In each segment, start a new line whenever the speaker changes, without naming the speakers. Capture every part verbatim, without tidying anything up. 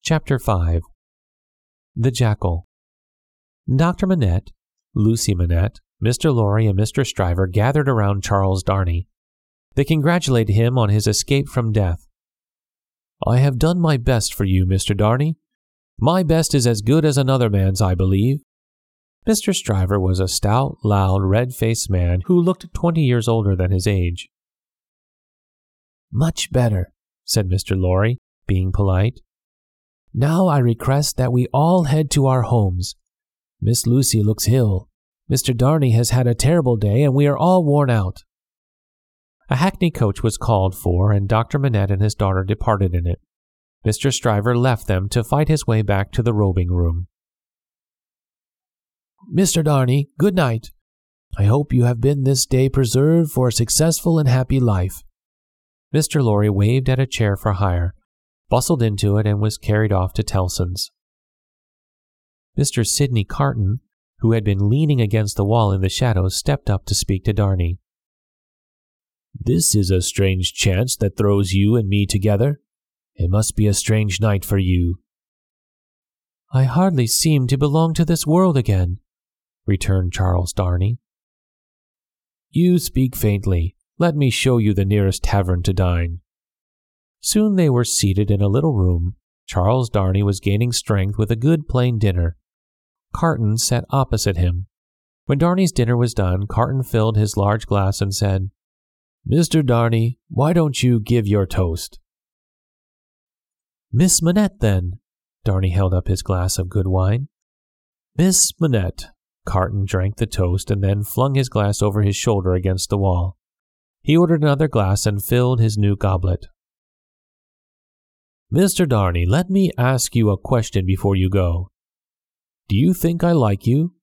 Chapter five. The Jackal. Doctor Manette, Lucy Manette, Mister Lorry, and Mister Stryver gathered around Charles Darnay. They congratulated him on his escape from death. "I have done my best for you, Mister Darnay. My best is as good as another man's, I believe." Mister Stryver was a stout, loud, red-faced man who looked twenty years older than his age. "Much better," said Mister Lorry, being polite. "Now I request that we all head to our homes. Miss Lucy looks ill. Mister Darnay has had a terrible day, and we are all worn out." A hackney coach was called for, and Doctor Manette and his daughter departed in it. Mister Stryver left them to fight his way back to the robing room. "Mister Darnay, good night. I hope you have been this day preserved for a successful and happy life." Mister Lorry waved at a chair for hire, bustled into it, and was carried off to Tellson's. Mister Sidney Carton, who had been leaning against the wall in the shadows, stepped up to speak to Darnay. "This is a strange chance that throws you and me together. It must be a strange night for you." "I hardly seem to belong to this world again," returned Charles Darnay. "You speak faintly. Let me show you the nearest tavern to dine." Soon they were seated in a little room. Charles Darnay was gaining strength with a good plain dinner. Carton sat opposite him. When Darnay's dinner was done, Carton filled his large glass and said, "Mister Darnay, why don't you give your toast?" "Miss Manette, then." Darnay held up his glass of good wine. "Miss Manette." Carton drank the toast and then flung his glass over his shoulder against the wall. He ordered another glass and filled his new goblet. "Mister Darnay, let me ask you a question before you go. Do you think I like you?"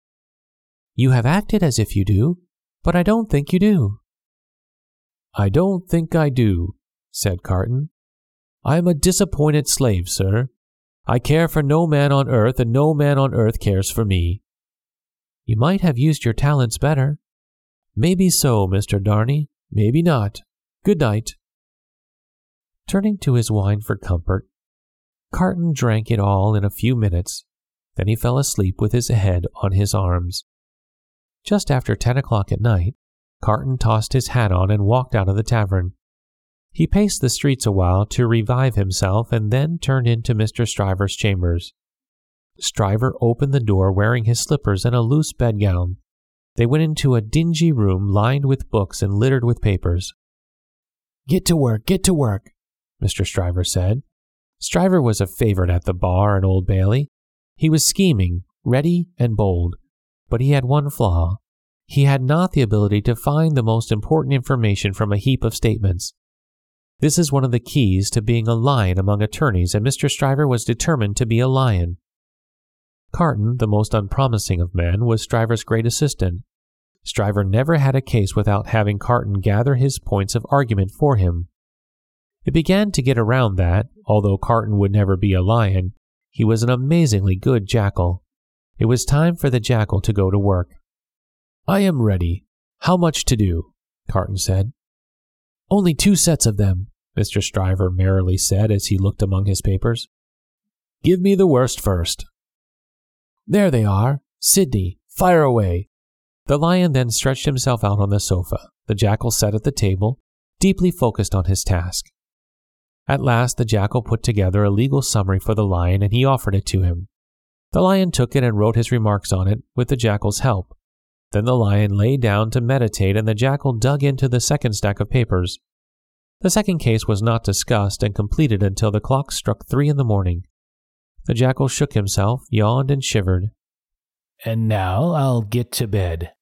"You have acted as if you do, but I don't think you do." "I don't think I do," said Carton. "I am a disappointed slave, sir. I care for no man on earth, and no man on earth cares for me." "You might have used your talents better." "Maybe so, Mister Darnay. Maybe not. Good night." Turning to his wine for comfort, Carton drank it all in a few minutes. Then he fell asleep with his head on his arms. Just after ten o'clock at night, Carton tossed his hat on and walked out of the tavern. He paced the streets a while to revive himself and then turned into Mister Stryver's chambers. Stryver opened the door wearing his slippers and a loose bedgown. They went into a dingy room lined with books and littered with papers. "Get to work, get to work," Mister Stryver said. Stryver was a favorite at the bar and Old Bailey. He was scheming, ready, and bold, but he had one flaw. He had not the ability to find the most important information from a heap of statements. This is one of the keys to being a lion among attorneys, and Mister Stryver was determined to be a lion. Carton, the most unpromising of men, was Stryver's great assistant. Stryver never had a case without having Carton gather his points of argument for him. It began to get around that, although Carton would never be a lion, he was an amazingly good jackal. It was time for the jackal to go to work. "I am ready. How much to do?" Carton said. "Only two sets of them," Mister Stryver merrily said as he looked among his papers. "Give me the worst first." "There they are. Sidney, fire away." The lion then stretched himself out on the sofa. The jackal sat at the table, deeply focused on his task. At last the jackal put together a legal summary for the lion, and he offered it to him. The lion took it and wrote his remarks on it, with the jackal's help. Then the lion lay down to meditate, and the jackal dug into the second stack of papers. The second case was not discussed and completed until the clock struck three in the morning. The jackal shook himself, yawned, and shivered. "And now I'll get to bed."